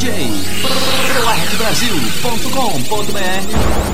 DJ proerdbrasil.com.br.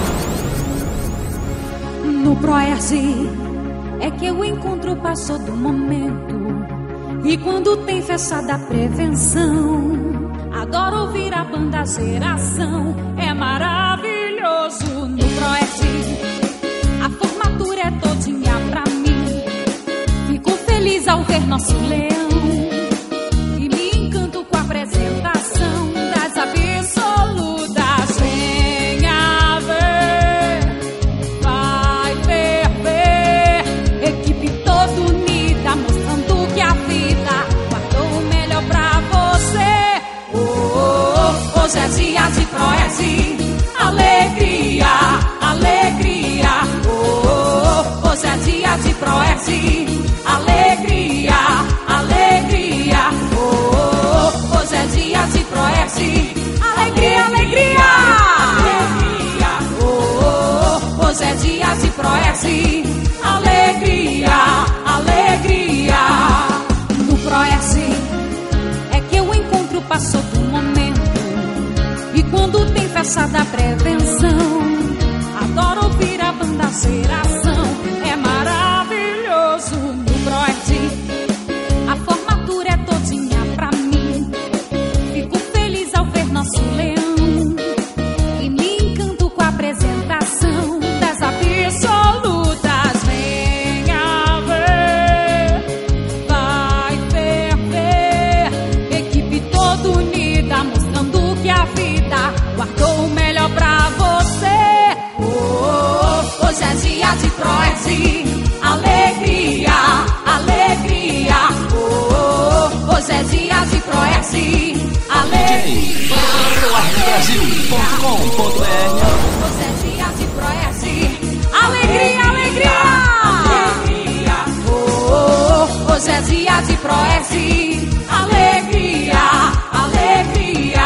No Proerd é que eu encontro o passo do momento. E quando tem festa da prevenção, adoro ouvir a banda Geração. É maravilhoso no Proerd. A formatura é todinha pra mim. Fico feliz ao ver nosso leão. E me encanto com a apresentação das absolutas. Venha ver, vai ferver. Equipe toda unida, mostrando que a vida guardou o melhor pra você. Hoje é dia de Proerd. Alegria, alegria. Hoje é dia de Proerd. Alegria, alegria. Hoje é dia de Proerd. Alegria, alegria. Hoje é dia de Proerd. Alegria, alegria. No Proerd é que eu encontro o passo do momento. E quando tem festa da prevenção, adoro ouvir a banda Geração. É maravilhoso no Proerd. A formatura é todinha pra mim. Fico feliz ao ver nosso leão. E me encanto com a apresentação das absolutas. Venha ver, vai ferver. Equipe toda unida, mostrando que a vida guardou o melhor pra você. Hoje é dia de Proerd. Alegria, alegria. Hoje é dia de Proerd. Alegria. proerdbrasil.com.br. Hoje é dia de Proerd. Alegria, alegria. Hoje é dia de Proerd. Alegria, alegria.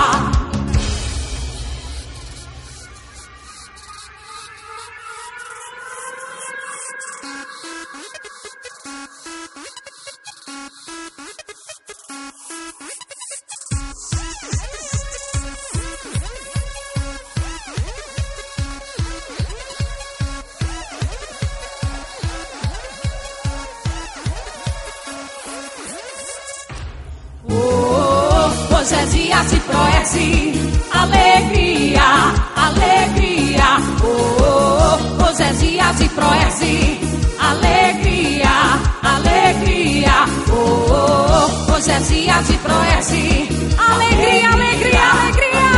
Hoje é dia de Proerd. Alegria, alegria. Hoje é dia de Proerd. Alegria, alegria. Hoje é dia de Proerd. Alegria, alegria, alegria.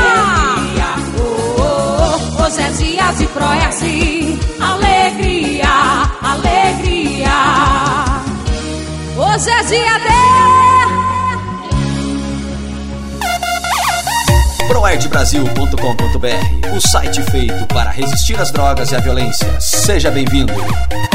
Hoje é dia de Proerd. Alegria, alegria. Hoje é dia de proerdbrasil.com.br, o site feito para resistir às drogas e à violência. Seja bem-vindo.